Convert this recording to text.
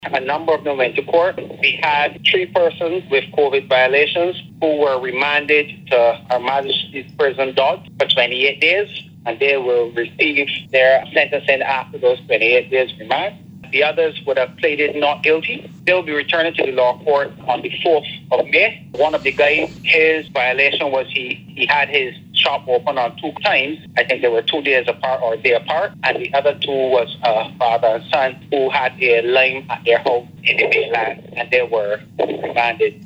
A number of them went to court. We had 3 persons with COVID violations who were remanded to Her Majesty's Prison Dodge for 28 days, and they will receive their sentencing after those 28 days remand. The others would have pleaded not guilty. They'll be returning to the law court on the 4th of May. One of the guys, his violation was he had his shop open on 2 times. I think they were 2 days apart or a day apart. And the other 2 was father and son who had a lime at their house in the mainland, and they were remanded.